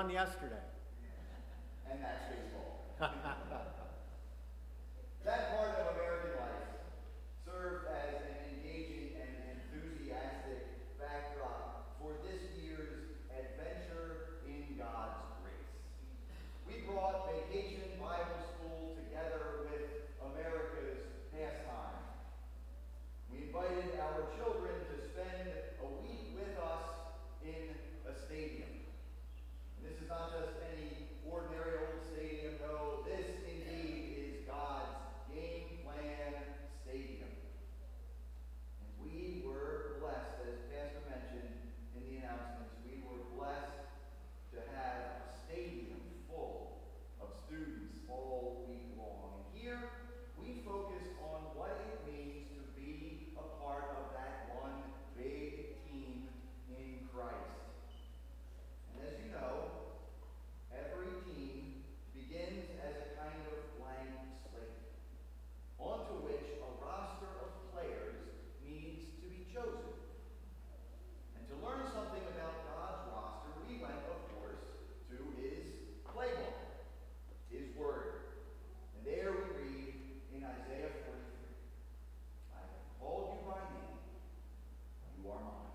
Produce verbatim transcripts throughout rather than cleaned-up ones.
won yesterday. And that's baseball. That part of American life served as an engaging and enthusiastic backdrop for this year's Adventure in God's Grace. We brought Vacation Bible School together with America's pastime. We invited our children to spend a week with us in a stadium. And this is not just any ordinary old stadium, no, this indeed is God's game plan stadium. And we were blessed, as Pastor mentioned in the announcements, we were blessed to have a stadium full of students all week long. And here we focus on what it means to be a part of that one big team in Christ. And as you know, every team begins as a kind of blank slate, onto which a roster of players needs to be chosen. And to learn something about God's roster, we went, of course, to his playbook, his word. And there we read in Isaiah forty-three, I have called you by name, you are mine.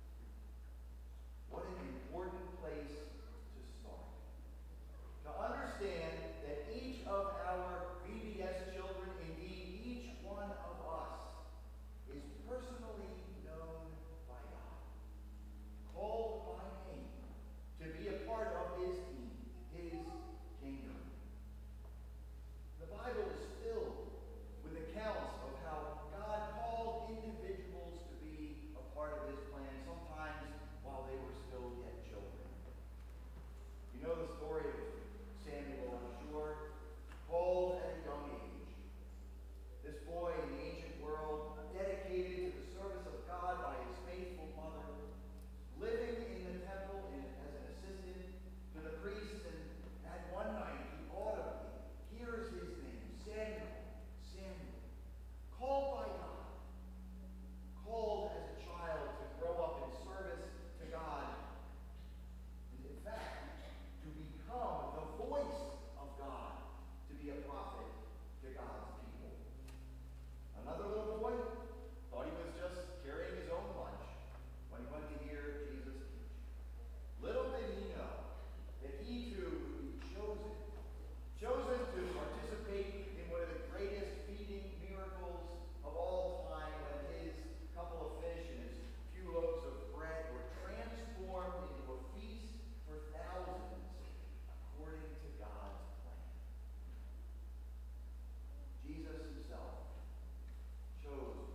What an important place to start. To understand that each of our V B S children, indeed each one of us, is personally known by God, called by name, to be a part of his team, his kingdom. The Bible is filled with accounts of how God called individuals to be a part of his plan, sometimes while they were still yet children. You know the story of Samuel, I'm sure, called at a young age. This boy in the ancient world, dedicated to the service of God by his faithful mother, living in the temple in, as an assistant to the priests, and at one night he audibly hears his name, Samuel, Samuel, called by God, called as a child to grow up in service to God, and in fact, to become the voice of God, to be a prophet to God's people. Another little boy thought he was just carrying his own lunch when he went to hear Jesus teach. Little did he know that he too would be chosen, chosen to participate in one of the greatest feeding miracles of all time, when his couple of fish and his few loaves of bread were transformed into a feast for thousands according to God's plan. Jesus himself chose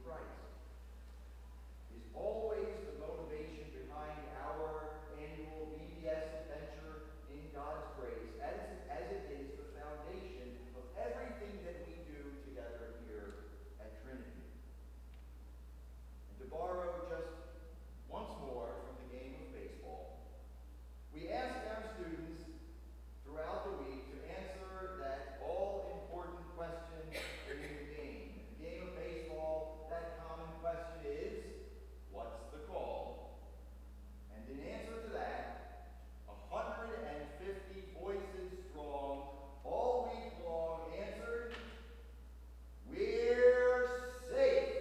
Christ is always the motivation behind our annual V B S adventure in God's grace, as, as it is the foundation of everything that we do together here at Trinity. And to borrow just once more from the game of baseball, we ask our students throughout the week to answer that all-important question in the game. In the game of baseball, that common question is, what's the call? And in answer to that, one hundred fifty voices strong, all week long, answered, we're safe.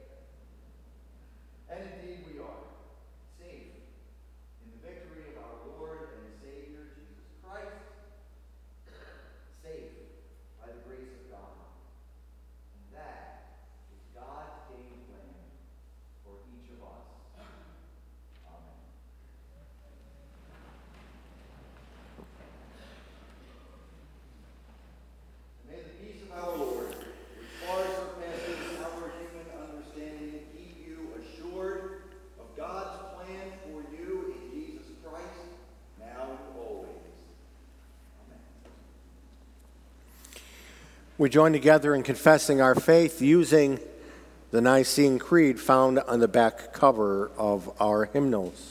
And indeed we are. Safe in the victory of our Lord and Savior, Jesus Christ. Safe by the grace of God. And that is God's game plan for each of us. Amen. May the peace of our Lord, which far surpasses our human understanding, keep you assured of God's plan for you in Jesus Christ, now and always. Amen. We join together in confessing our faith using the Nicene Creed found on the back cover of our hymnals.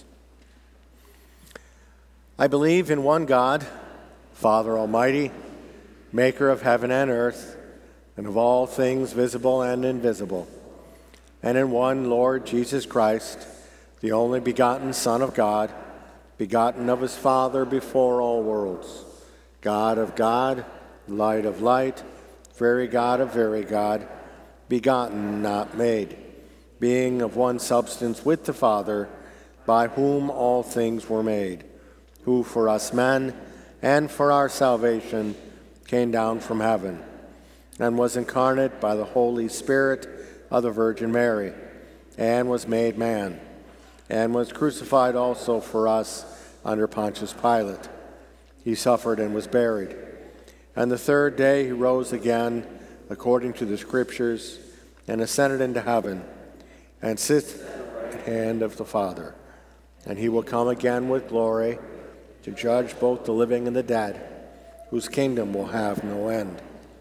I believe in one God, Father Almighty, maker of heaven and earth, and of all things visible and invisible, and in one Lord Jesus Christ, the only begotten Son of God, begotten of his Father before all worlds, God of God, light of light, very God of very God, begotten, not made, being of one substance with the Father, by whom all things were made, who for us men and for our salvation came down from heaven, and was incarnate by the Holy Spirit of the Virgin Mary, and was made man, and was crucified also for us under Pontius Pilate. He suffered and was buried. And the third day he rose again, according to the Scriptures, and ascended into heaven, and sits at the hand of the Father. And he will come again with glory to judge both the living and the dead, whose kingdom will have no end.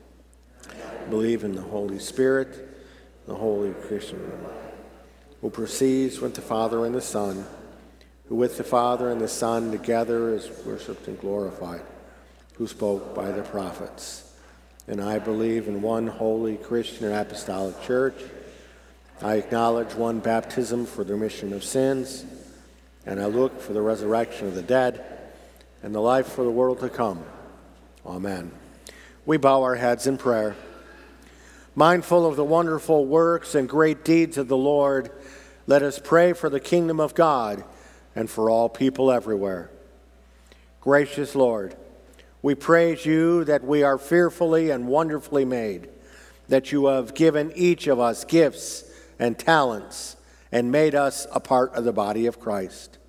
I believe in the Holy Spirit, the Holy Christian, who proceeds with the Father and the Son, who with the Father and the Son together is worshipped and glorified, who spoke by the prophets. And I believe in one holy Christian and apostolic church. I acknowledge one baptism for the remission of sins, and I look for the resurrection of the dead and the life for the world to come. Amen. We bow our heads in prayer. Mindful of the wonderful works and great deeds of the Lord, let us pray for the kingdom of God and for all people everywhere. Gracious Lord, we praise you that we are fearfully and wonderfully made, that you have given each of us gifts and talents and made us a part of the body of Christ.